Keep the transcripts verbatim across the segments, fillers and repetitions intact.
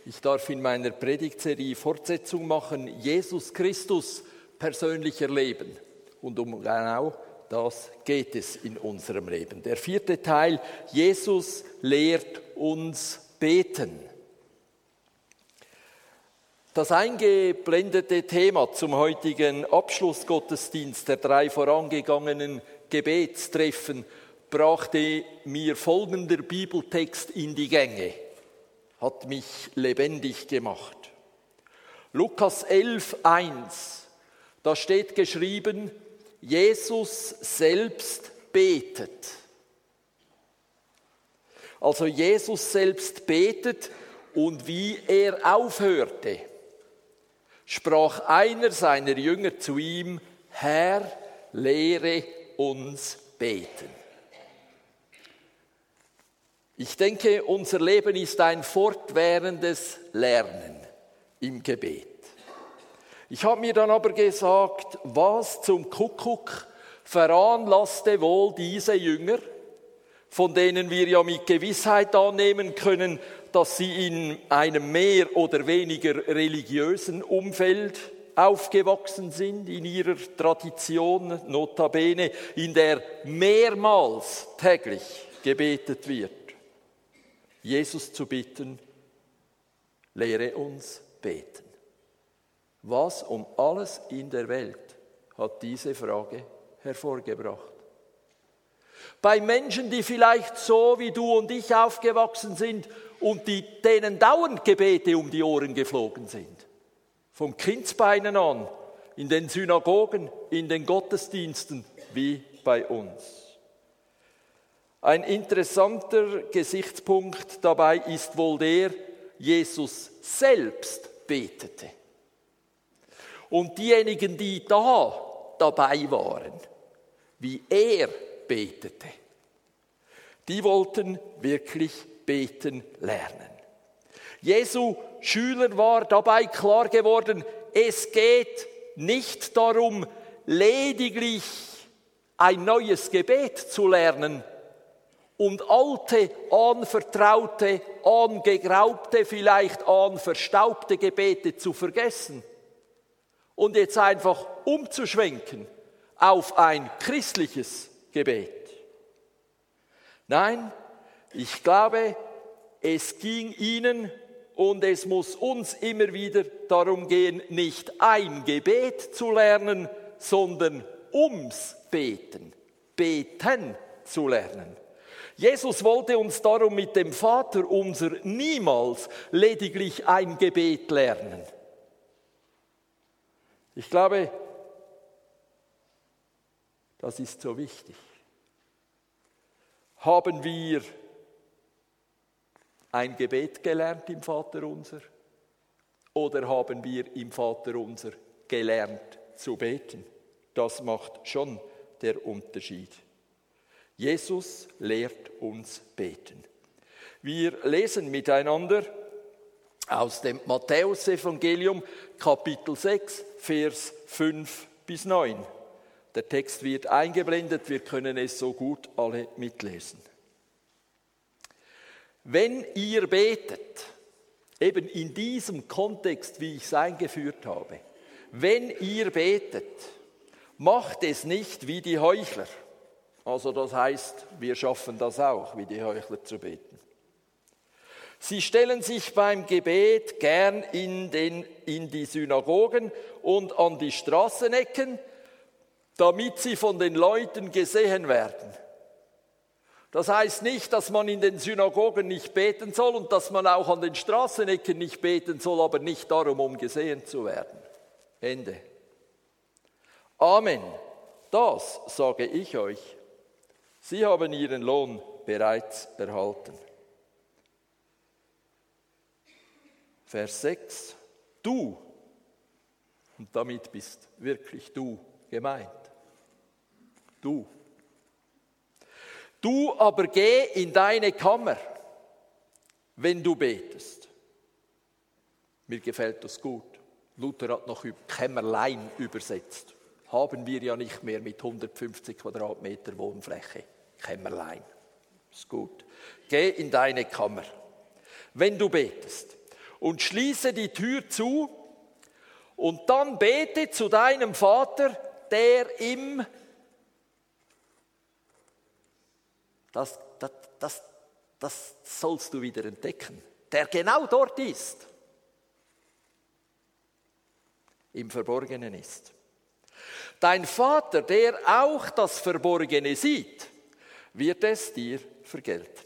Ich darf in meiner Predigtserie Fortsetzung machen, Jesus Christus persönlich erleben. Und um genau das geht es in unserem Leben. Der vierte Teil, Jesus lehrt uns beten. Das eingeblendete Thema zum heutigen Abschlussgottesdienst der drei vorangegangenen Gebetstreffen brachte mir folgender Bibeltext in die Gänge, hat mich lebendig gemacht. Lukas elf, eins, da steht geschrieben, Jesus selbst betet. Also Jesus selbst betet und wie er aufhörte, sprach einer seiner Jünger zu ihm, Herr, lehre uns beten. Ich denke, unser Leben ist ein fortwährendes Lernen im Gebet. Ich habe mir dann aber gesagt, was zum Kuckuck veranlasste wohl diese Jünger, von denen wir ja mit Gewissheit annehmen können, dass sie in einem mehr oder weniger religiösen Umfeld aufgewachsen sind, in ihrer Tradition, notabene, in der mehrmals täglich gebetet wird. Jesus zu bitten, lehre uns beten. Was um alles in der Welt hat diese Frage hervorgebracht? Bei Menschen, die vielleicht so wie du und ich aufgewachsen sind und die, denen dauernd Gebete um die Ohren geflogen sind. Vom Kindsbeinen an, in den Synagogen, in den Gottesdiensten, wie bei uns. Ein interessanter Gesichtspunkt dabei ist wohl der, Jesus selbst betete. Und diejenigen, die da dabei waren, wie er betete, die wollten wirklich beten lernen. Jesu Schüler war dabei klar geworden, es geht nicht darum, lediglich ein neues Gebet zu lernen und alte, anvertraute, angegraubte, vielleicht anverstaubte Gebete zu vergessen und jetzt einfach umzuschwenken auf ein christliches Gebet. Nein, ich glaube, es ging ihnen und es muss uns immer wieder darum gehen, nicht ein Gebet zu lernen, sondern ums Beten, beten zu lernen. Jesus wollte uns darum mit dem Vater unser niemals lediglich ein Gebet lernen. Ich glaube, das ist so wichtig. Haben wir ein Gebet gelernt im Vaterunser oder haben wir im Vaterunser gelernt zu beten? Das macht schon der Unterschied. Jesus lehrt uns beten. Wir lesen miteinander aus dem Matthäusevangelium, Kapitel sechs, Vers fünf bis neun. Der Text wird eingeblendet, wir können es so gut alle mitlesen. Wenn ihr betet, eben in diesem Kontext, wie ich es eingeführt habe, wenn ihr betet, macht es nicht wie die Heuchler. Also das heißt, wir schaffen das auch, wie die Heuchler zu beten. Sie stellen sich beim Gebet gern in, den, in die Synagogen und an die Straßenecken, damit sie von den Leuten gesehen werden. Das heißt nicht, dass man in den Synagogen nicht beten soll und dass man auch an den Straßenecken nicht beten soll, aber nicht darum, um gesehen zu werden. Ende. Amen. Das sage ich euch. Sie haben ihren Lohn bereits erhalten. Vers sechs. Du, und damit bist wirklich du gemeint. Du. Du aber geh in deine Kammer, wenn du betest. Mir gefällt das gut. Luther hat noch Kämmerlein übersetzt. Haben wir ja nicht mehr mit hundertfünfzig Quadratmeter Wohnfläche. Kämmerlein. Ist gut. Geh in deine Kammer, wenn du betest. und schließe die Tür zu und dann bete zu deinem Vater, der im... Das, das, das, das sollst du wieder entdecken, der genau dort ist, im Verborgenen ist. Dein Vater, der auch das Verborgene sieht, wird es dir vergelten.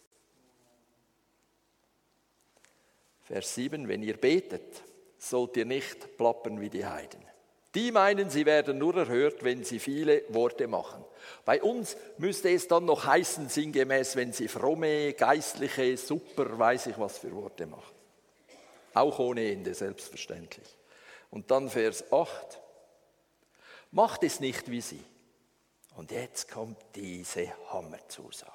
Vers sieben, wenn ihr betet, sollt ihr nicht plappern wie die Heiden. Die meinen, sie werden nur erhört, wenn sie viele Worte machen. Bei uns müsste es dann noch heißen, sinngemäß, wenn sie fromme, geistliche, super, weiß ich was für Worte machen. Auch ohne Ende, selbstverständlich. Und dann Vers acht. Macht es nicht wie sie. Und jetzt kommt diese Hammerzusage.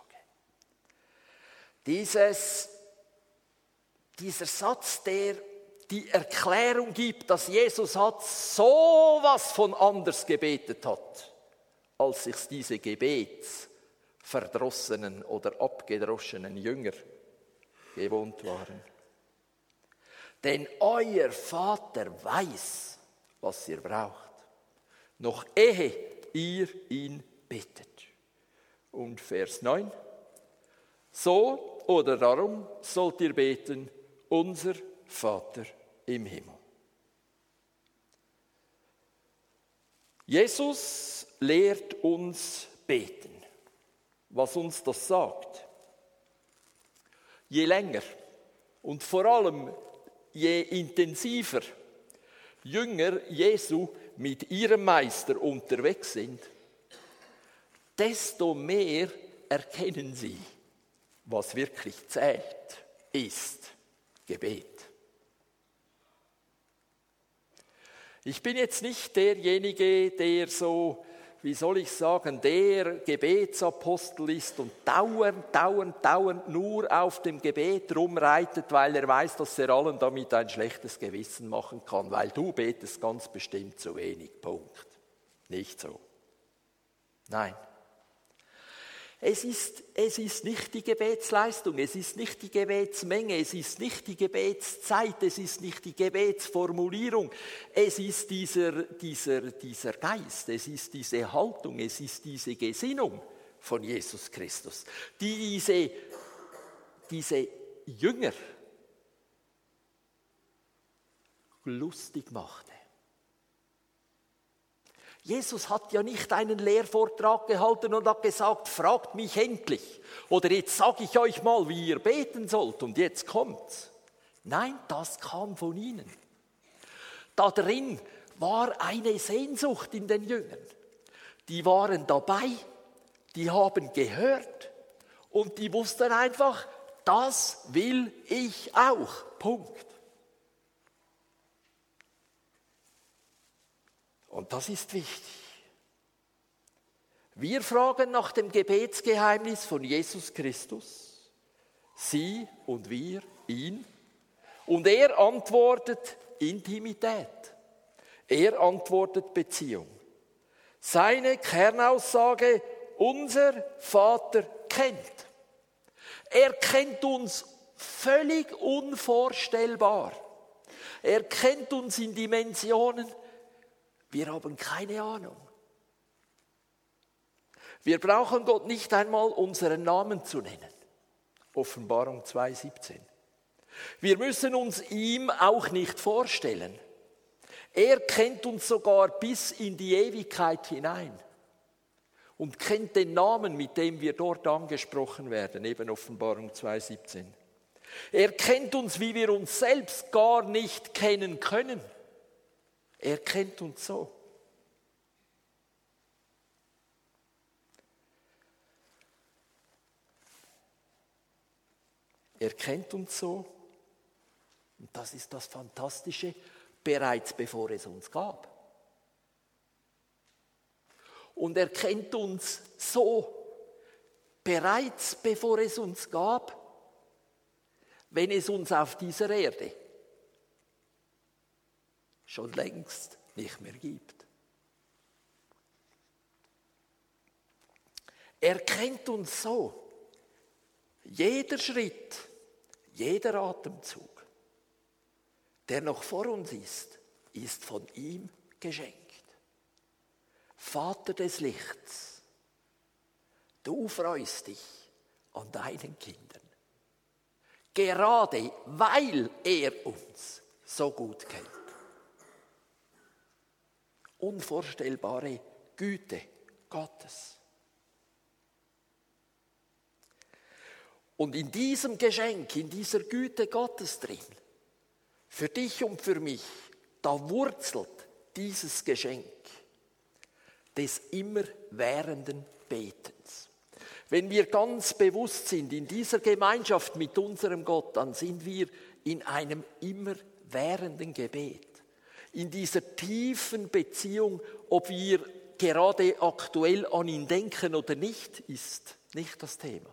Dieses, dieser Satz, der die Erklärung gibt, dass Jesus hat so was von anders gebetet hat, als sich diese gebetsverdrossenen oder abgedroschenen Jünger gewohnt waren. Denn euer Vater weiß, was ihr braucht, noch ehe ihr ihn bittet. Und Vers neun. So oder darum sollt ihr beten, unser Vater im Himmel. Jesus lehrt uns beten. Was uns das sagt? Je länger und vor allem je intensiver Jünger Jesu mit ihrem Meister unterwegs sind, desto mehr erkennen sie, was wirklich zählt, ist Gebet. Ich bin jetzt nicht derjenige, der so, wie soll ich sagen, der Gebetsapostel ist und dauernd, dauernd, dauernd nur auf dem Gebet rumreitet, weil er weiß, dass er allen damit ein schlechtes Gewissen machen kann, weil du betest ganz bestimmt zu wenig. Punkt. Nicht so. Nein. Es ist, es ist nicht die Gebetsleistung, es ist nicht die Gebetsmenge, es ist nicht die Gebetszeit, es ist nicht die Gebetsformulierung, es ist dieser, dieser, dieser Geist, es ist diese Haltung, es ist diese Gesinnung von Jesus Christus, die diese, diese Jünger lustig machte. Jesus hat ja nicht einen Lehrvortrag gehalten und hat gesagt, fragt mich endlich. Oder jetzt sage ich euch mal, wie ihr beten sollt und jetzt kommt's. Nein, das kam von ihnen. Da drin war eine Sehnsucht in den Jüngern. Die waren dabei, die haben gehört und die wussten einfach, das will ich auch. Punkt. Und das ist wichtig. Wir fragen nach dem Gebetsgeheimnis von Jesus Christus, sie und wir ihn, und er antwortet Intimität, er antwortet Beziehung. Seine Kernaussage, unser Vater kennt. Er kennt uns völlig unvorstellbar. Er kennt uns in Dimensionen, wir haben keine Ahnung. Wir brauchen Gott nicht einmal unseren Namen zu nennen. Offenbarung zwei siebzehn. Wir müssen uns ihm auch nicht vorstellen. Er kennt uns sogar bis in die Ewigkeit hinein und kennt den Namen, mit dem wir dort angesprochen werden, eben Offenbarung zwei siebzehn. Er kennt uns, wie wir uns selbst gar nicht kennen können. Er kennt uns so. Er kennt uns so. Und das ist das Fantastische, bereits bevor es uns gab. Und er kennt uns so, bereits bevor es uns gab, wenn es uns auf dieser Erde schon längst nicht mehr gibt. Er kennt uns so. Jeder Schritt, jeder Atemzug, der noch vor uns ist, ist von ihm geschenkt. Vater des Lichts, du freust dich an deinen Kindern, gerade weil er uns so gut kennt. Unvorstellbare Güte Gottes. Und in diesem Geschenk, in dieser Güte Gottes drin, für dich und für mich, da wurzelt dieses Geschenk des immerwährenden Betens. Wenn wir ganz bewusst sind in dieser Gemeinschaft mit unserem Gott, dann sind wir in einem immerwährenden Gebet. In dieser tiefen Beziehung, ob wir gerade aktuell an ihn denken oder nicht, ist nicht das Thema.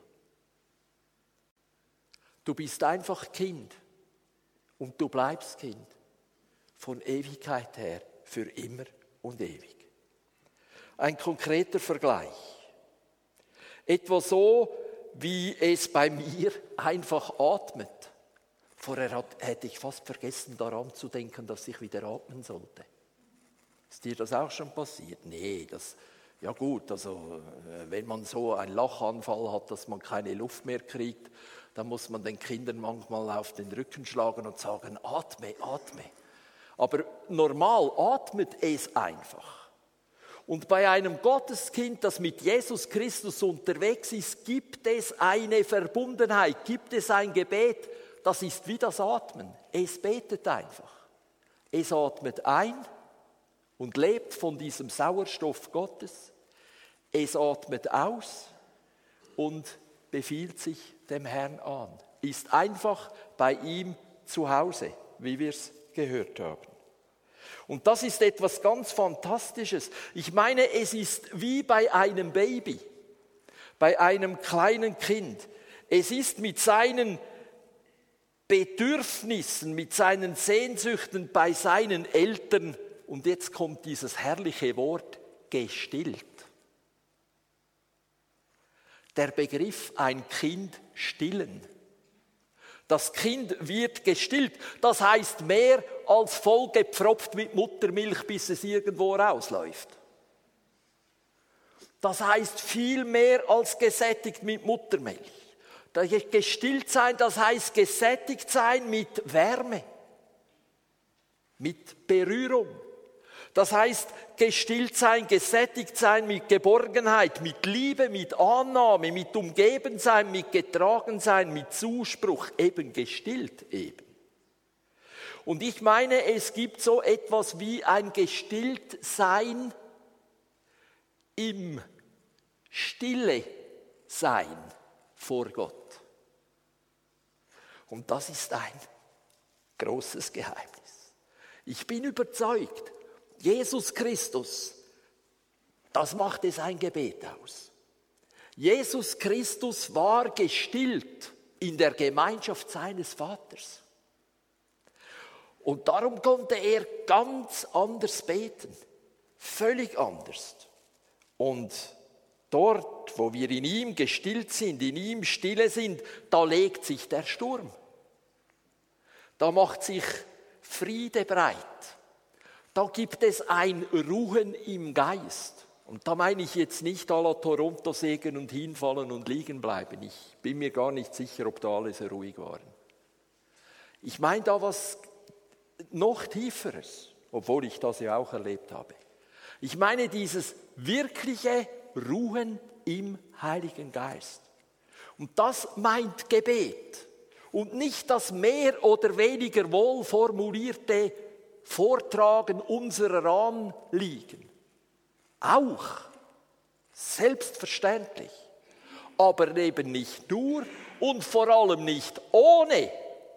Du bist einfach Kind und du bleibst Kind von Ewigkeit her für immer und ewig. Ein konkreter Vergleich. Etwa so, wie es bei mir einfach atmet. Vorher hat, hätte ich fast vergessen, daran zu denken, dass ich wieder atmen sollte. Ist dir das auch schon passiert? Nee, das, ja gut, also wenn man so einen Lachanfall hat, dass man keine Luft mehr kriegt, dann muss man den Kindern manchmal auf den Rücken schlagen und sagen, atme, atme. Aber normal atmet es einfach. Und bei einem Gotteskind, das mit Jesus Christus unterwegs ist, gibt es eine Verbundenheit, gibt es ein Gebet, das ist wie das Atmen. Es betet einfach. Es atmet ein und lebt von diesem Sauerstoff Gottes. Es atmet aus und befiehlt sich dem Herrn an. Ist einfach bei ihm zu Hause, wie wir es gehört haben. Und das ist etwas ganz Fantastisches. Ich meine, es ist wie bei einem Baby, bei einem kleinen Kind. Es ist mit seinen Bedürfnissen, mit seinen Sehnsüchten bei seinen Eltern, und jetzt kommt dieses herrliche Wort, gestillt. Der Begriff ein Kind stillen. Das Kind wird gestillt. Das heißt mehr als vollgepfropft mit Muttermilch, bis es irgendwo rausläuft. Das heißt viel mehr als gesättigt mit Muttermilch. Gestillt sein, das heißt gesättigt sein mit Wärme, mit Berührung. Das heißt, gestillt sein, gesättigt sein mit Geborgenheit, mit Liebe, mit Annahme, mit umgeben sein, mit getragen sein, mit Zuspruch, eben gestillt eben. Und ich meine, es gibt so etwas wie ein Gestilltsein im Stille sein vor Gott. Und das ist ein großes Geheimnis. Ich bin überzeugt, Jesus Christus, das macht es ein Gebet aus. Jesus Christus war gestillt in der Gemeinschaft seines Vaters. Und darum konnte er ganz anders beten, völlig anders. Und dort, wo wir in ihm gestillt sind, in ihm stille sind, da legt sich der Sturm. Da macht sich Friede breit. Da gibt es ein Ruhen im Geist. Und da meine ich jetzt nicht à la Toronto sägen und hinfallen und liegen bleiben. Ich bin mir gar nicht sicher, ob da alle so ruhig waren. Ich meine da was noch Tieferes, obwohl ich das ja auch erlebt habe. Ich meine dieses wirkliche Ruhen im Heiligen Geist. Und das meint Gebet. Und nicht das mehr oder weniger wohl formulierte Vortragen unserer Anliegen. Auch, selbstverständlich, aber eben nicht nur und vor allem nicht ohne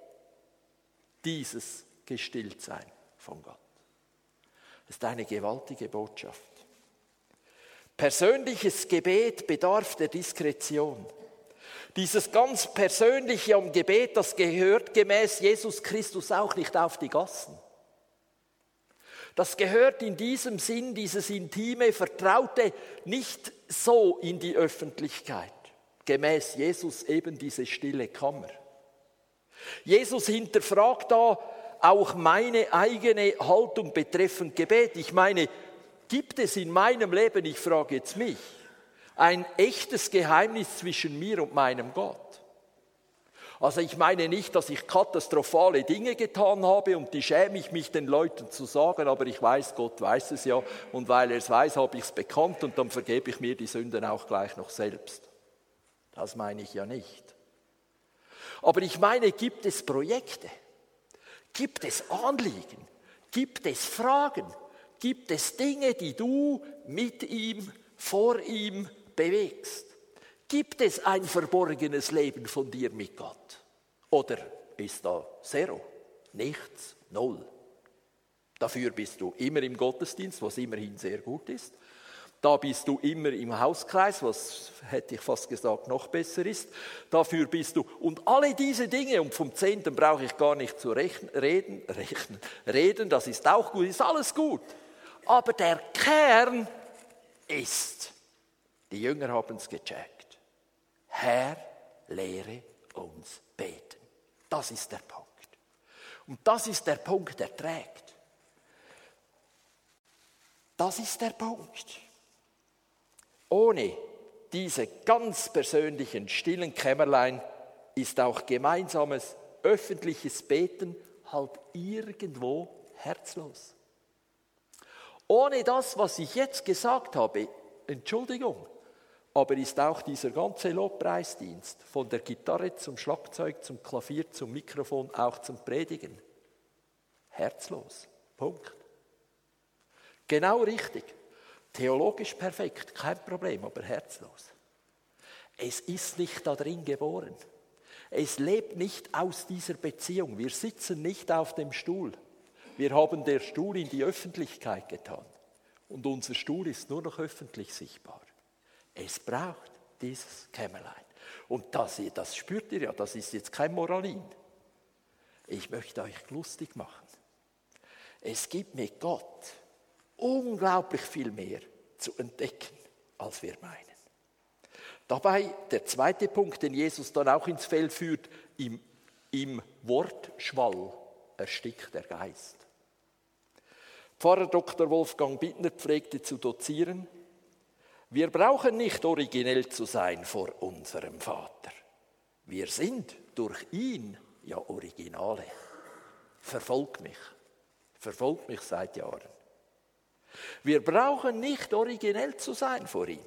dieses Gestilltsein von Gott. Das ist eine gewaltige Botschaft. Persönliches Gebet bedarf der Diskretion. Dieses ganz Persönliche am Gebet, das gehört gemäß Jesus Christus auch nicht auf die Gassen. Das gehört in diesem Sinn, dieses intime, vertraute, nicht so in die Öffentlichkeit. Gemäß Jesus eben diese stille Kammer. Jesus hinterfragt da auch meine eigene Haltung betreffend Gebet. Ich meine, gibt es in meinem Leben, ich frage jetzt mich, ein echtes Geheimnis zwischen mir und meinem Gott? Also ich meine nicht, dass ich katastrophale Dinge getan habe und die schäme ich mich den Leuten zu sagen, aber ich weiß, Gott weiß es ja und weil er es weiß, habe ich es bekannt und dann vergebe ich mir die Sünden auch gleich noch selbst. Das meine ich ja nicht. Aber ich meine, gibt es Projekte? Gibt es Anliegen? Gibt es Fragen? Gibt es Dinge, die du mit ihm, vor ihm bewegst? Gibt es ein verborgenes Leben von dir mit Gott? Oder ist da Zero? Nichts? Null? Dafür bist du immer im Gottesdienst, was immerhin sehr gut ist. Da bist du immer im Hauskreis, was, hätte ich fast gesagt, noch besser ist. Dafür bist du, und alle diese Dinge, und vom Zehnten brauche ich gar nicht zu rechnen, reden, rechnen, reden, das ist auch gut, ist alles gut. Aber der Kern ist, die Jünger haben es gecheckt, Herr, lehre uns beten. Das ist der Punkt. Und das ist der Punkt, der trägt. Das ist der Punkt. Ohne diese ganz persönlichen, stillen Kämmerlein ist auch gemeinsames, öffentliches Beten halt irgendwo herzlos. Ohne das, was ich jetzt gesagt habe, Entschuldigung, aber ist auch dieser ganze Lobpreisdienst, von der Gitarre zum Schlagzeug, zum Klavier, zum Mikrofon, auch zum Predigen, herzlos. Punkt. Genau richtig. Theologisch perfekt, kein Problem, aber herzlos. Es ist nicht da drin geboren. Es lebt nicht aus dieser Beziehung. Wir sitzen nicht auf dem Stuhl. Wir haben den Stuhl in die Öffentlichkeit getan. Und unser Stuhl ist nur noch öffentlich sichtbar. Es braucht dieses Kämmerlein. Und das, das spürt ihr ja, das ist jetzt kein Moralin. Ich möchte euch lustig machen. Es gibt mit Gott unglaublich viel mehr zu entdecken, als wir meinen. Dabei der zweite Punkt, den Jesus dann auch ins Feld führt, im, im Wortschwall erstickt der Geist. Pfarrer Doktor Wolfgang Bittner pflegte zu dozieren: Wir brauchen nicht originell zu sein vor unserem Vater. Wir sind durch ihn ja Originale. Verfolgt mich. Verfolgt mich seit Jahren. Wir brauchen nicht originell zu sein vor ihm.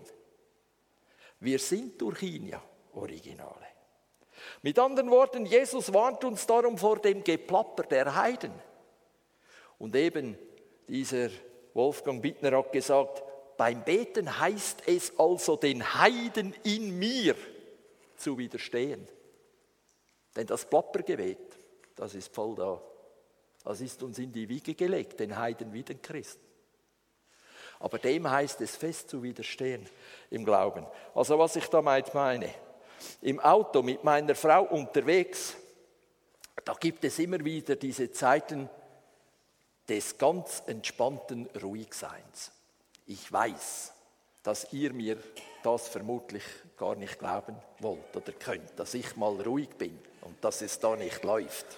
Wir sind durch ihn ja Originale. Mit anderen Worten, Jesus warnt uns darum vor dem Geplapper der Heiden. Und eben dieser Wolfgang Bittner hat gesagt, beim Beten heißt es also, den Heiden in mir zu widerstehen. Denn das Plappergebet, das ist voll da. Das ist uns in die Wiege gelegt, den Heiden wie den Christen. Aber dem heißt es fest zu widerstehen im Glauben. Also was ich damit meine, im Auto mit meiner Frau unterwegs, da gibt es immer wieder diese Zeiten des ganz entspannten Ruhigseins. Ich weiß, dass ihr mir das vermutlich gar nicht glauben wollt oder könnt, dass ich mal ruhig bin und dass es da nicht läuft.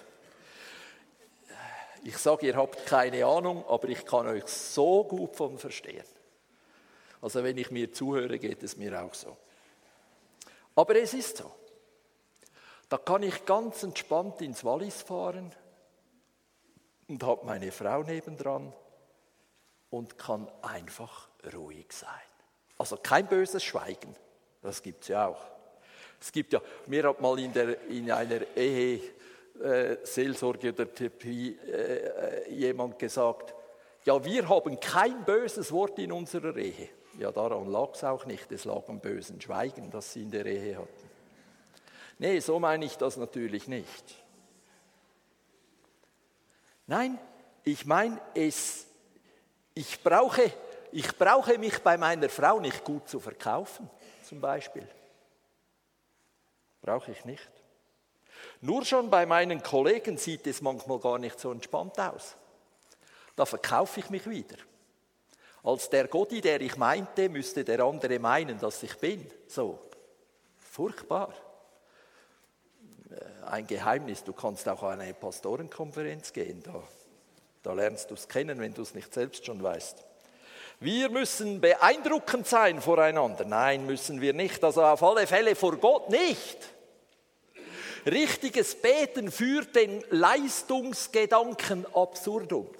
Ich sage, ihr habt keine Ahnung, aber ich kann euch so gut von verstehen. Also wenn ich mir zuhöre, geht es mir auch so. Aber es ist so. Da kann ich ganz entspannt ins Wallis fahren und habe meine Frau nebendran und kann einfach ruhig sein. Also kein böses Schweigen, das gibt es ja auch. Es gibt ja, mir hat mal in, der, in einer Ehe äh, Seelsorge oder Therapie äh, jemand gesagt, ja, wir haben kein böses Wort in unserer Ehe. Ja, daran lag es auch nicht, es lag am bösen Schweigen, das sie in der Ehe hatten. Nee, so meine ich das natürlich nicht. Nein, ich meine, es, ich brauche, ich brauche mich bei meiner Frau nicht gut zu verkaufen, zum Beispiel. Brauche ich nicht. Nur schon bei meinen Kollegen sieht es manchmal gar nicht so entspannt aus. Da verkaufe ich mich wieder. Als der Gotti, der ich meinte, müsste der andere meinen, dass ich bin. So, furchtbar. ein Geheimnis. Du kannst auch an eine Pastorenkonferenz gehen. Da, da lernst du es kennen, wenn du es nicht selbst schon weißt. Wir müssen beeindruckend sein voreinander. Nein, müssen wir nicht. Also auf alle Fälle vor Gott nicht. Richtiges Beten führt den Leistungsgedanken absurdum.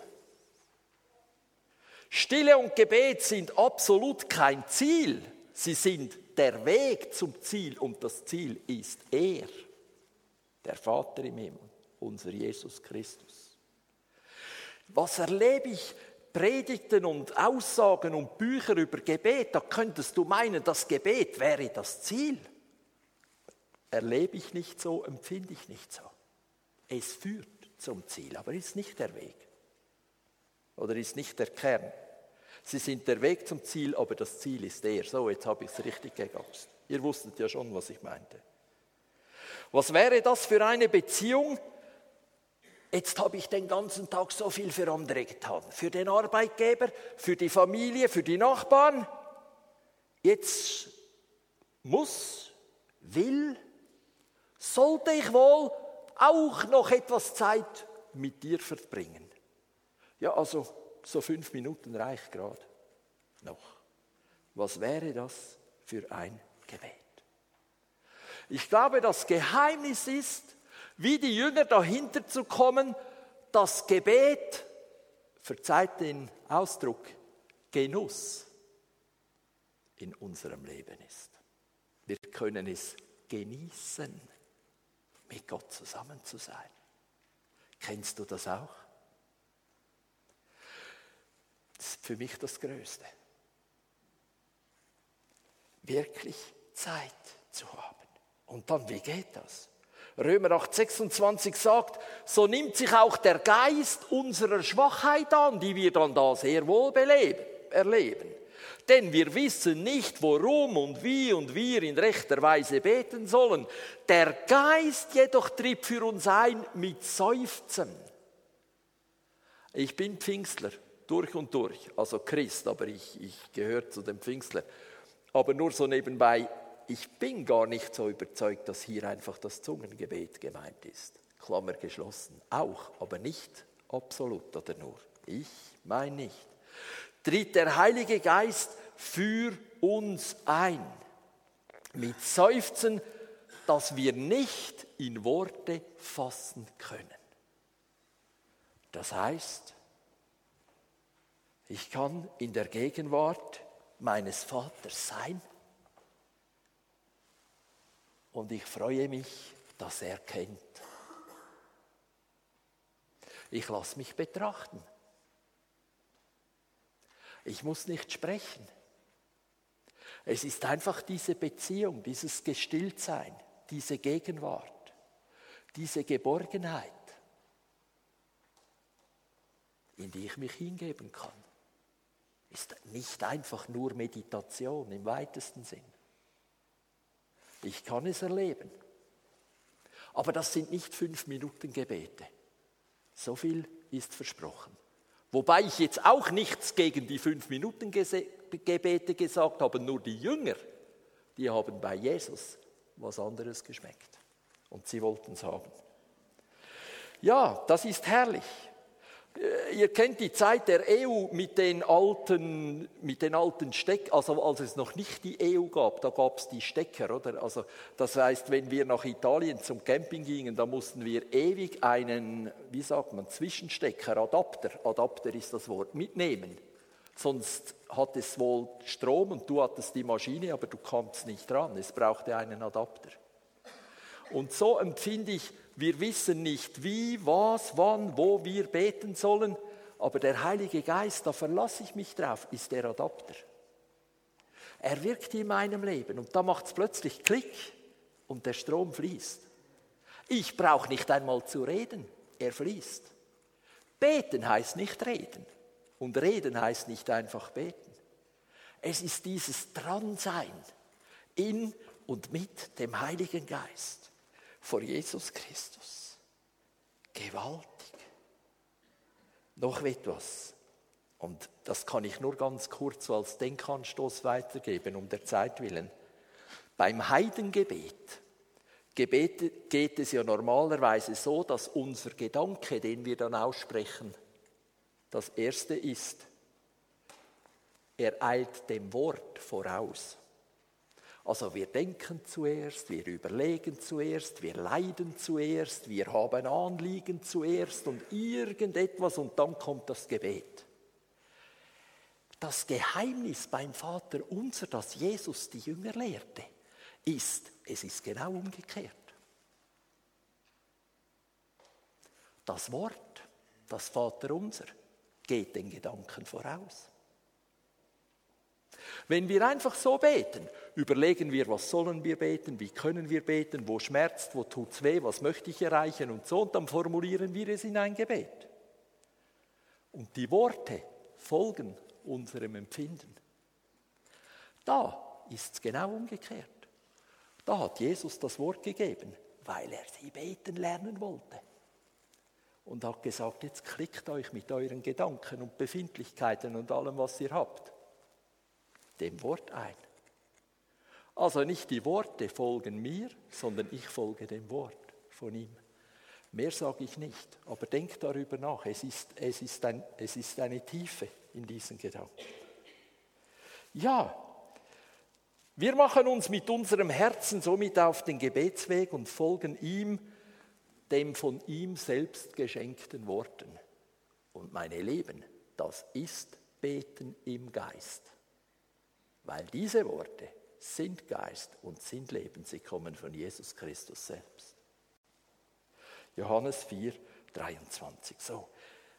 Stille und Gebet sind absolut kein Ziel. Sie sind der Weg zum Ziel und das Ziel ist er, der Vater im Himmel, unser Jesus Christus. Was erlebe ich? Predigten und Aussagen und Bücher über Gebet, da könntest du meinen, das Gebet wäre das Ziel. Erlebe ich nicht so, empfinde ich nicht so. Es führt zum Ziel, aber ist nicht der Weg. Oder ist nicht der Kern. Sie sind der Weg zum Ziel, aber das Ziel ist er. So, jetzt habe ich es richtig gegaußt. Ihr wusstet ja schon, was ich meinte. Was wäre das für eine Beziehung? Jetzt habe ich den ganzen Tag so viel für andere getan. Für den Arbeitgeber, für die Familie, für die Nachbarn. Jetzt muss, will, sollte ich wohl auch noch etwas Zeit mit dir verbringen. Ja, also so fünf Minuten reicht gerade noch. Was wäre das für ein Gebet? Ich glaube, das Geheimnis ist, wie die Jünger dahinter zu kommen, dass Gebet, verzeiht den Ausdruck, Genuss in unserem Leben ist. Wir können es genießen, mit Gott zusammen zu sein. Kennst du das auch? Das ist für mich das Größte. Wirklich Zeit zu haben. Und dann, wie geht das? Römer acht sechsundzwanzig sagt, so nimmt sich auch der Geist unserer Schwachheit an, die wir dann da sehr wohl beleben, erleben. Denn wir wissen nicht, worum und wie und wir in rechter Weise beten sollen. Der Geist jedoch tritt für uns ein mit Seufzen. Ich bin Pfingstler, durch und durch, also Christ, aber ich, ich gehöre zu den Pfingstlern. Aber nur so nebenbei, ich bin gar nicht so überzeugt, dass hier einfach das Zungengebet gemeint ist. Klammer geschlossen. Auch, aber nicht absolut oder nur. Ich meine nicht. Tritt der Heilige Geist für uns ein. Mit Seufzen, dass wir nicht in Worte fassen können. Das heißt, ich kann in der Gegenwart meines Vaters sein und ich freue mich, dass er kennt. Ich lasse mich betrachten. Ich muss nicht sprechen. Es ist einfach diese Beziehung, dieses Gestilltsein, diese Gegenwart, diese Geborgenheit, in die ich mich hingeben kann. Ist nicht einfach nur Meditation im weitesten Sinn. Ich kann es erleben. Aber das sind nicht fünf Minuten Gebete. So viel ist versprochen. Wobei ich jetzt auch nichts gegen die fünf Minuten Gebete gesagt habe, nur die Jünger, die haben bei Jesus was anderes geschmeckt. Und sie wollten es haben. Ja, das ist herrlich. Ihr kennt die Zeit der E U mit den alten, mit den alten Steck, also als es noch nicht die E U gab, da gab es die Stecker, oder? Also das heißt, wenn wir nach Italien zum Camping gingen, da mussten wir ewig einen, wie sagt man, Zwischenstecker, Adapter, Adapter ist das Wort, mitnehmen. Sonst hat es wohl Strom und du hattest die Maschine, aber du kamst nicht dran, es brauchte einen Adapter. Und so empfinde ich, wir wissen nicht wie, was, wann, wo wir beten sollen, aber der Heilige Geist, da verlasse ich mich drauf, ist der Adapter. Er wirkt in meinem Leben und da macht es plötzlich Klick und der Strom fließt. Ich brauche nicht einmal zu reden, er fließt. Beten heißt nicht reden und reden heißt nicht einfach beten. Es ist dieses Dransein in und mit dem Heiligen Geist. Vor Jesus Christus. Gewaltig. Noch etwas. Und das kann ich nur ganz kurz so als Denkanstoß weitergeben, um der Zeit willen. Beim Heidengebet Gebet geht es ja normalerweise so, dass unser Gedanke, den wir dann aussprechen, das erste ist, er eilt dem Wort voraus. Also wir denken zuerst, wir überlegen zuerst, wir leiden zuerst, wir haben Anliegen zuerst und irgendetwas und dann kommt das Gebet. Das Geheimnis beim Vater unser, das Jesus die Jünger lehrte, ist, es ist genau umgekehrt. Das Wort, das Vater unser, geht den Gedanken voraus. Wenn wir einfach so beten, überlegen wir, was sollen wir beten, wie können wir beten, wo schmerzt, wo tut es weh, was möchte ich erreichen und so, und dann formulieren wir es in ein Gebet. Und die Worte folgen unserem Empfinden. Da ist es genau umgekehrt. Da hat Jesus das Wort gegeben, weil er sie beten lernen wollte. Und hat gesagt, jetzt klickt euch mit euren Gedanken und Befindlichkeiten und allem, was ihr habt, dem Wort ein. Also nicht die Worte folgen mir, sondern ich folge dem Wort von ihm. Mehr sage ich nicht, aber denkt darüber nach. Es ist, es ist, ein, es ist eine Tiefe in diesen Gedanken. Ja, wir machen uns mit unserem Herzen somit auf den Gebetsweg und folgen ihm, dem von ihm selbst geschenkten Worten. Und meine Lieben, das ist Beten im Geist. Weil diese Worte sind Geist und sind Leben, sie kommen von Jesus Christus selbst. Johannes vier, dreiundzwanzig. So,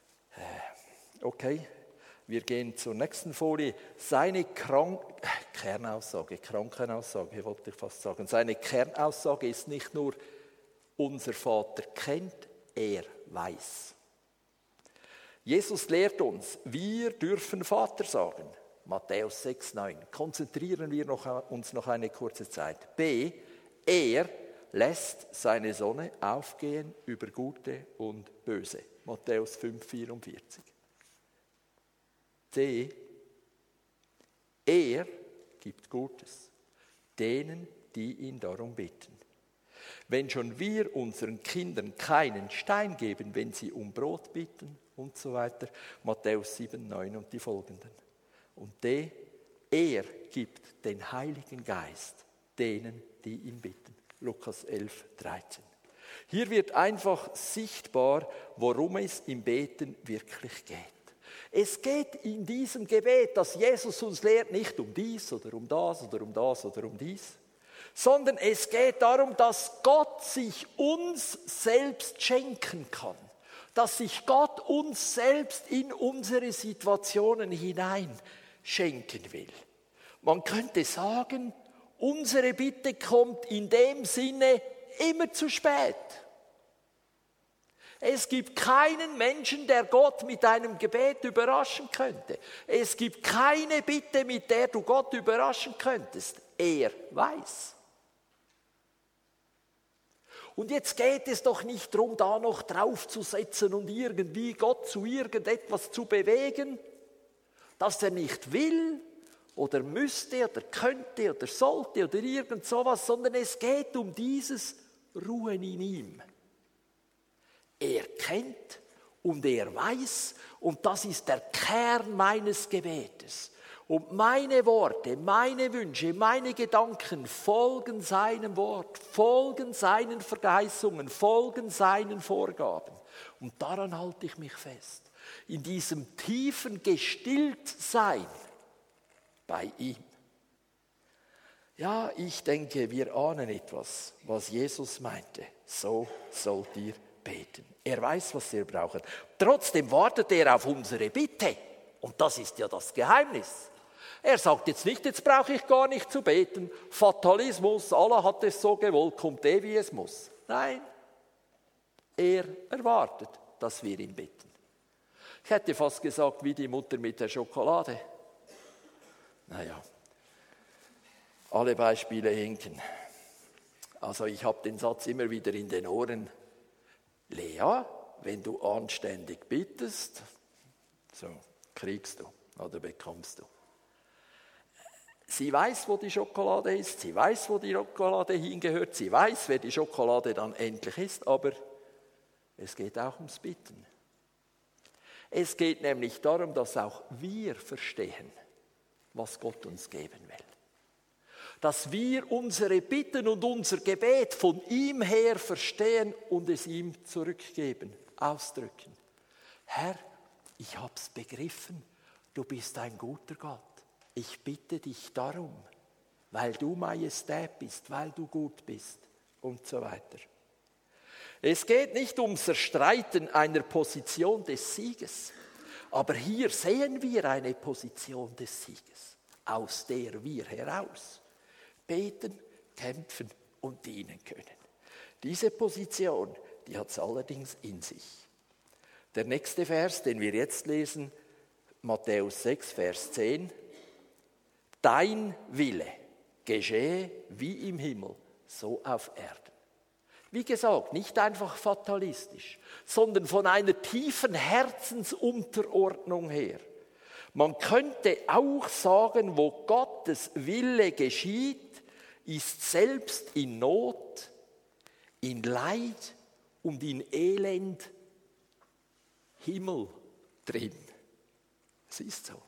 okay, wir gehen zur nächsten Folie. Seine Krank Kernaussage, Krankenaussage, wollte ich fast sagen. Seine Kernaussage ist nicht nur, unser Vater kennt, er weiß. Jesus lehrt uns, wir dürfen Vater sagen. Matthäus sechs, neun. Konzentrieren wir noch, uns noch eine kurze Zeit. B. Er lässt seine Sonne aufgehen über Gute und Böse. Matthäus fünf, vierundvierzig. C. Er gibt Gutes denen, die ihn darum bitten. Wenn schon wir unseren Kindern keinen Stein geben, wenn sie um Brot bitten und so weiter. Matthäus sieben, neun und die folgenden. Und D. Er gibt den Heiligen Geist denen, die ihn bitten. Lukas elf, dreizehn. Hier wird einfach sichtbar, worum es im Beten wirklich geht. Es geht in diesem Gebet, das Jesus uns lehrt, nicht um dies oder um das oder um das oder um dies, sondern es geht darum, dass Gott sich uns selbst schenken kann, dass sich Gott uns selbst in unsere Situationen hinein schenken will. Man könnte sagen, unsere Bitte kommt in dem Sinne immer zu spät. Es gibt keinen Menschen, der Gott mit einem Gebet überraschen könnte. Es gibt keine Bitte, mit der du Gott überraschen könntest. Er weiß. Und jetzt geht es doch nicht darum, da noch draufzusetzen und irgendwie Gott zu irgendetwas zu bewegen, dass er nicht will oder müsste oder könnte oder sollte oder irgend sowas, sondern es geht um dieses Ruhen in ihm. Er kennt und er weiß und das ist der Kern meines Gebetes. Und meine Worte, meine Wünsche, meine Gedanken folgen seinem Wort, folgen seinen Verheißungen, folgen seinen Vorgaben. Und daran halte ich mich fest. In diesem tiefen Gestilltsein bei ihm. Ja, ich denke, wir ahnen etwas, was Jesus meinte. So sollt ihr beten. Er weiß, was wir brauchen. Trotzdem wartet er auf unsere Bitte. Und das ist ja das Geheimnis. Er sagt jetzt nicht, jetzt brauche ich gar nicht zu beten. Fatalismus, Allah hat es so gewollt, kommt eh wie es muss. Nein, er erwartet, dass wir ihn bitten. Ich hätte fast gesagt, wie die Mutter mit der Schokolade. Naja, alle Beispiele hinken. Also ich habe den Satz immer wieder in den Ohren. Lea, wenn du anständig bittest, so kriegst du oder bekommst du. Sie weiß, wo die Schokolade ist, sie weiß, wo die Schokolade hingehört, sie weiß, wer die Schokolade dann endlich ist, aber es geht auch ums Bitten. Es geht nämlich darum, dass auch wir verstehen, was Gott uns geben will. Dass wir unsere Bitten und unser Gebet von ihm her verstehen und es ihm zurückgeben, ausdrücken. Herr, ich hab's begriffen, du bist ein guter Gott. Ich bitte dich darum, weil du Majestät bist, weil du gut bist und so weiter. Es geht nicht ums Erstreiten einer Position des Sieges, aber hier sehen wir eine Position des Sieges, aus der wir heraus beten, kämpfen und dienen können. Diese Position, die hat es allerdings in sich. Der nächste Vers, den wir jetzt lesen, Matthäus sechs, Vers zehn. Dein Wille geschehe wie im Himmel, so auf Erden. Wie gesagt, nicht einfach fatalistisch, sondern von einer tiefen Herzensunterordnung her. Man könnte auch sagen, wo Gottes Wille geschieht, ist selbst in Not, in Leid und in Elend Himmel drin. Es ist so.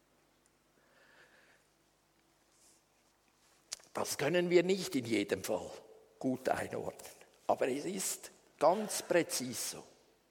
Das können wir nicht in jedem Fall gut einordnen, aber es ist ganz präzis so.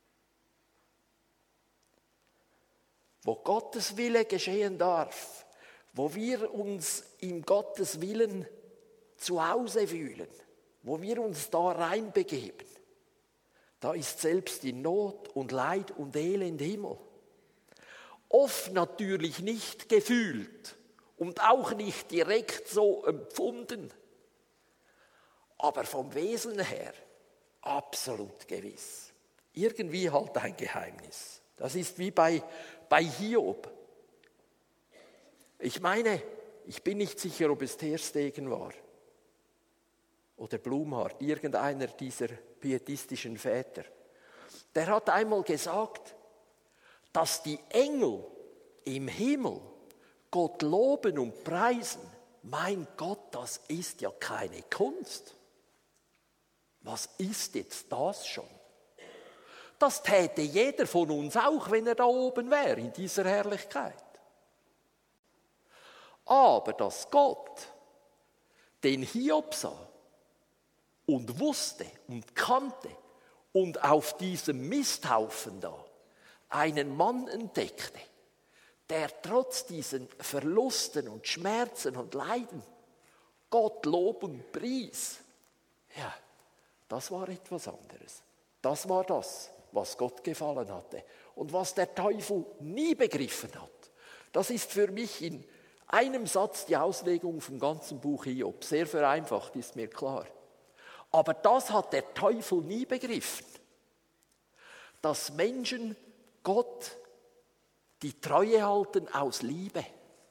Wo Gottes Wille geschehen darf, wo wir uns in Gottes Willen zu Hause fühlen, wo wir uns da reinbegeben, da ist selbst in Not und Leid und Elend Himmel. Oft natürlich nicht gefühlt und auch nicht direkt so empfunden, aber vom Wesen her absolut gewiss. Irgendwie halt ein Geheimnis. Das ist wie bei, bei Hiob. Ich meine, ich bin nicht sicher, ob es Ter Stegen war oder Blumhardt, irgendeiner dieser pietistischen Väter. Der hat einmal gesagt, dass die Engel im Himmel Gott loben und preisen. Mein Gott, das ist ja keine Kunst. Was ist jetzt das schon? Das täte jeder von uns auch, wenn er da oben wäre, in dieser Herrlichkeit. Aber dass Gott den Hiob sah und wusste und kannte und auf diesem Misthaufen da einen Mann entdeckte, der trotz diesen Verlusten und Schmerzen und Leiden Gott Lob und Pries, ja, das war etwas anderes. Das war das, was Gott gefallen hatte und was der Teufel nie begriffen hat. Das ist für mich in einem Satz die Auslegung vom ganzen Buch Hiob. Sehr vereinfacht, ist mir klar. Aber das hat der Teufel nie begriffen, dass Menschen Gott die Treue halten aus Liebe.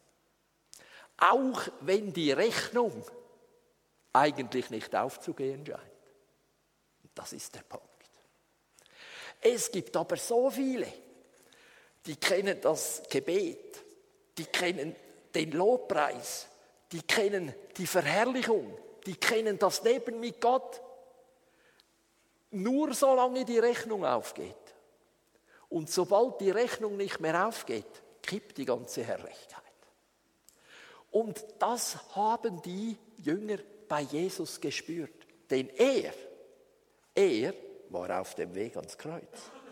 Auch wenn die Rechnung eigentlich nicht aufzugehen scheint. Das ist der Punkt. Es gibt aber so viele, die kennen das Gebet, die kennen den Lobpreis, die kennen die Verherrlichung, die kennen das Leben mit Gott, nur solange die Rechnung aufgeht. Und sobald die Rechnung nicht mehr aufgeht, kippt die ganze Herrlichkeit. Und das haben die Jünger bei Jesus gespürt. Denn er, er war auf dem Weg ans Kreuz.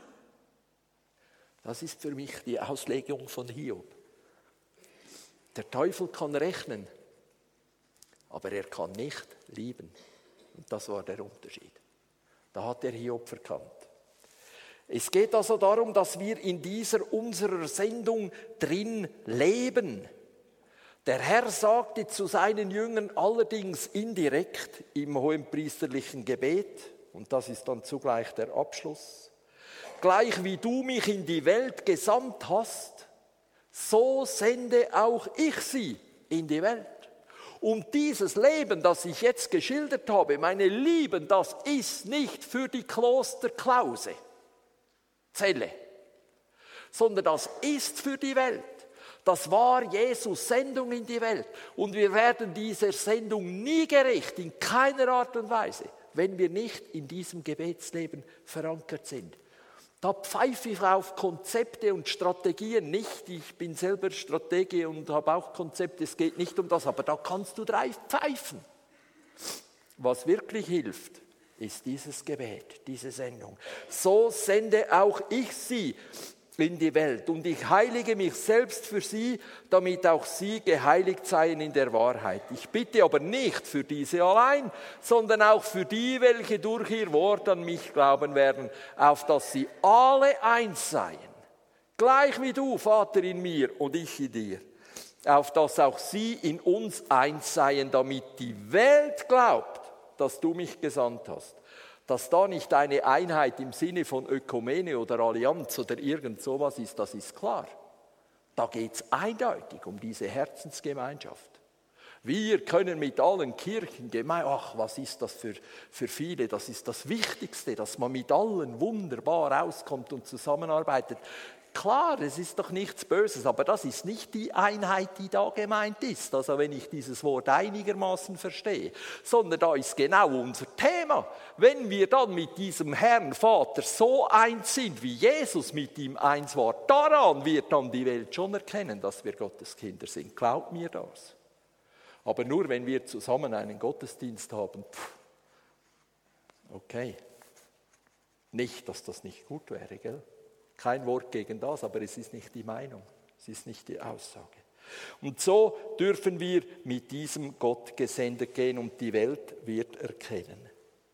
Das ist für mich die Auslegung von Hiob. Der Teufel kann rechnen, aber er kann nicht lieben. Und das war der Unterschied. Da hat der Hiob verkannt. Es geht also darum, dass wir in dieser unserer Sendung drin leben. Der Herr sagte zu seinen Jüngern allerdings indirekt im hohenpriesterlichen Gebet, und das ist dann zugleich der Abschluss: Gleich wie du mich in die Welt gesandt hast, so sende auch ich sie in die Welt. Und dieses Leben, das ich jetzt geschildert habe, meine Lieben, das ist nicht für die Klosterklause, Zelle, sondern das ist für die Welt. Das war Jesus' Sendung in die Welt. Und wir werden dieser Sendung nie gerecht, in keiner Art und Weise, wenn wir nicht in diesem Gebetsleben verankert sind. Da pfeife ich auf Konzepte und Strategien nicht. Ich bin selber Stratege und habe auch Konzepte, es geht nicht um das, aber da kannst du drauf pfeifen. Was wirklich hilft, ist dieses Gebet, diese Sendung. So sende auch ich sie in die Welt und ich heilige mich selbst für sie, damit auch sie geheiligt seien in der Wahrheit. Ich bitte aber nicht für diese allein, sondern auch für die, welche durch ihr Wort an mich glauben werden, auf dass sie alle eins seien, gleich wie du, Vater, in mir und ich in dir, auf dass auch sie in uns eins seien, damit die Welt glaubt, dass du mich gesandt hast. Dass da nicht eine Einheit im Sinne von Ökumene oder Allianz oder irgend sowas ist, das ist klar. Da geht es eindeutig um diese Herzensgemeinschaft. Wir können mit allen Kirchen gemein, ach, was ist das für, für viele, das ist das Wichtigste, dass man mit allen wunderbar auskommt und zusammenarbeitet. Klar, es ist doch nichts Böses, aber das ist nicht die Einheit, die da gemeint ist, also wenn ich dieses Wort einigermaßen verstehe, sondern da ist genau unser Thema. Wenn wir dann mit diesem Herrn Vater so eins sind, wie Jesus mit ihm eins war, daran wird dann die Welt schon erkennen, dass wir Gottes Kinder sind. Glaubt mir das. Aber nur wenn wir zusammen einen Gottesdienst haben, pff, okay, nicht, dass das nicht gut wäre, gell? Kein Wort gegen das, aber es ist nicht die Meinung, es ist nicht die Aussage. Und so dürfen wir mit diesem Gott gesendet gehen und die Welt wird erkennen.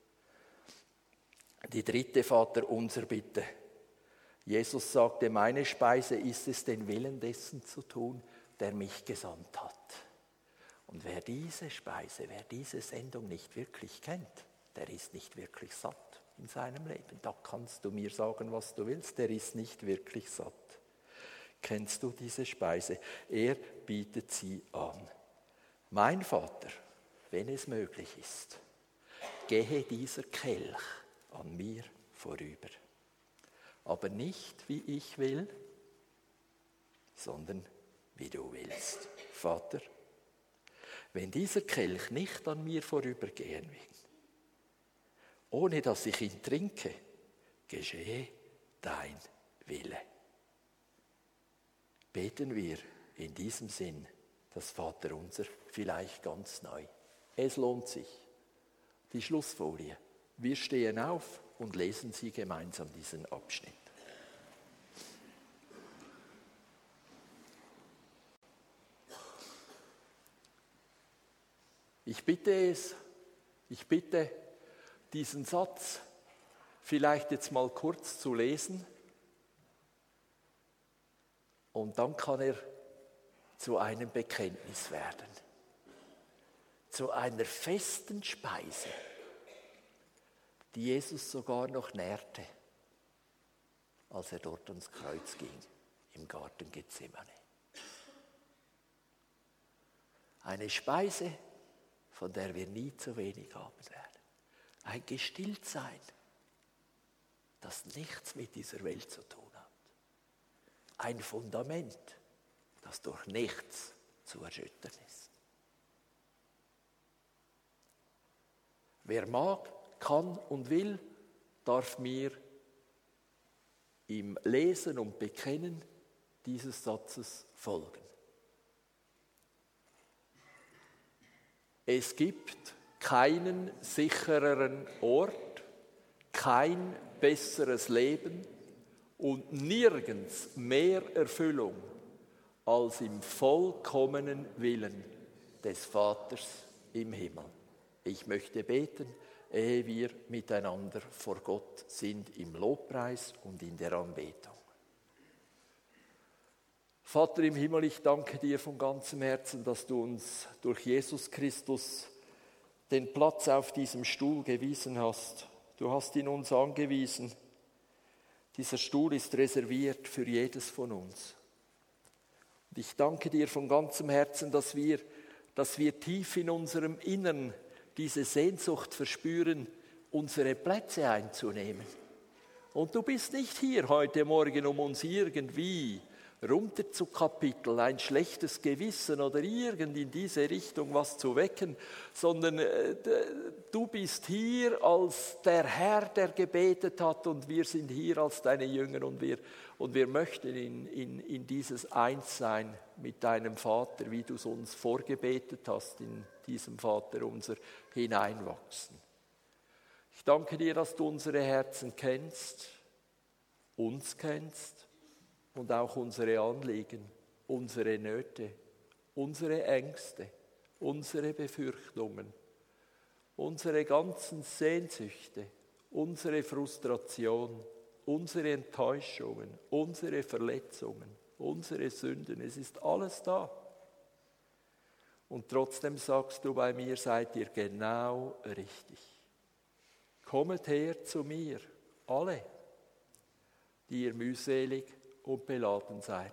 Die dritte Vaterunser Bitte. Jesus sagte, meine Speise ist es, den Willen dessen zu tun, der mich gesandt hat. Und wer diese Speise, wer diese Sendung nicht wirklich kennt, der ist nicht wirklich satt in seinem Leben. Da kannst du mir sagen, was du willst, der ist nicht wirklich satt. Kennst du diese Speise? Er bietet sie an. Mein Vater, wenn es möglich ist, gehe dieser Kelch an mir vorüber. Aber nicht, wie ich will, sondern wie du willst. Vater, wenn dieser Kelch nicht an mir vorübergehen will, ohne dass ich ihn trinke, geschehe dein Wille. Beten wir in diesem Sinn das Vaterunser vielleicht ganz neu. Es lohnt sich. Die Schlussfolie. Wir stehen auf und lesen sie gemeinsam diesen Abschnitt. Ich bitte es, ich bitte diesen Satz vielleicht jetzt mal kurz zu lesen und dann kann er zu einem Bekenntnis werden, zu einer festen Speise, die Jesus sogar noch nährte, als er dort ans Kreuz ging, im Garten Gethsemane. Eine Speise, von der wir nie zu wenig haben werden. Ein Gestilltsein, das nichts mit dieser Welt zu tun hat. Ein Fundament, das durch nichts zu erschüttern ist. Wer mag, kann und will, darf mir im Lesen und Bekennen dieses Satzes folgen. Es gibt keinen sichereren Ort, kein besseres Leben und nirgends mehr Erfüllung als im vollkommenen Willen des Vaters im Himmel. Ich möchte beten, ehe wir miteinander vor Gott sind im Lobpreis und in der Anbetung. Vater im Himmel, ich danke dir von ganzem Herzen, dass du uns durch Jesus Christus den Platz auf diesem Stuhl gewiesen hast. Du hast ihn uns angewiesen. Dieser Stuhl ist reserviert für jedes von uns. Und ich danke dir von ganzem Herzen, dass wir, dass wir tief in unserem Innern diese Sehnsucht verspüren, unsere Plätze einzunehmen. Und du bist nicht hier heute Morgen, um uns irgendwie runter zu Kapitel, ein schlechtes Gewissen oder irgend in diese Richtung was zu wecken, sondern äh, du bist hier als der Herr, der gebetet hat, und wir sind hier als deine Jünger, und wir, und wir möchten in, in, in dieses Einssein mit deinem Vater, wie du es uns vorgebetet hast, in diesem Vater unser hineinwachsen. Ich danke dir, dass du unsere Herzen kennst, uns kennst und auch unsere Anliegen, unsere Nöte, unsere Ängste, unsere Befürchtungen, unsere ganzen Sehnsüchte, unsere Frustration, unsere Enttäuschungen, unsere Verletzungen, unsere Sünden. Es ist alles da. Und trotzdem sagst du, bei mir seid ihr genau richtig. Kommet her zu mir, alle, die ihr mühselig und beladen seid.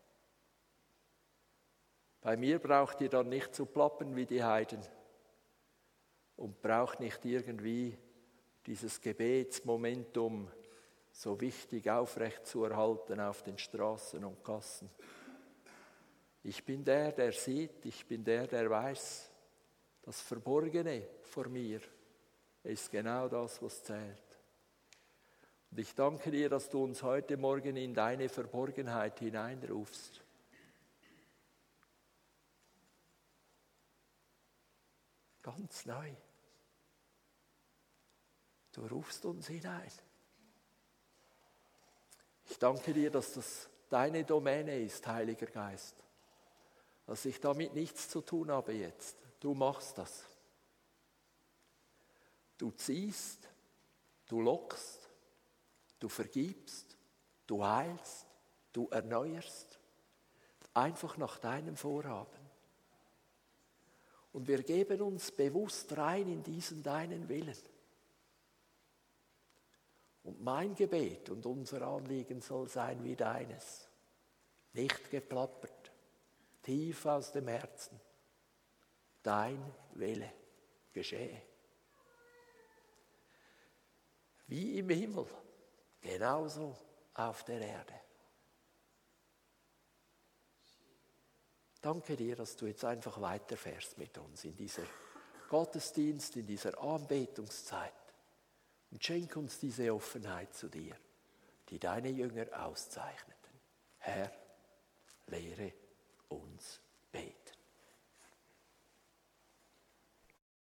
Bei mir braucht ihr dann nicht zu plappern wie die Heiden und braucht nicht irgendwie dieses Gebetsmomentum so wichtig aufrecht zu erhalten auf den Straßen und Gassen. Ich bin der, der sieht, ich bin der, der weiß, das Verborgene vor mir ist genau das, was zählt. Und ich danke dir, dass du uns heute Morgen in deine Verborgenheit hineinrufst. Ganz neu. Du rufst uns hinein. Ich danke dir, dass das deine Domäne ist, Heiliger Geist. Dass ich damit nichts zu tun habe jetzt. Du machst das. Du ziehst, du lockst, du vergibst, du heilst, du erneuerst. Einfach nach deinem Vorhaben. Und wir geben uns bewusst rein in diesen deinen Willen. Und mein Gebet und unser Anliegen soll sein wie deines. Nicht geplappert, tief aus dem Herzen. Dein Wille geschehe. Wie im Himmel, genauso auf der Erde. Danke dir, dass du jetzt einfach weiterfährst mit uns in dieser Gottesdienst, in dieser Anbetungszeit. Und schenk uns diese Offenheit zu dir, die deine Jünger auszeichneten. Herr, lehre uns beten.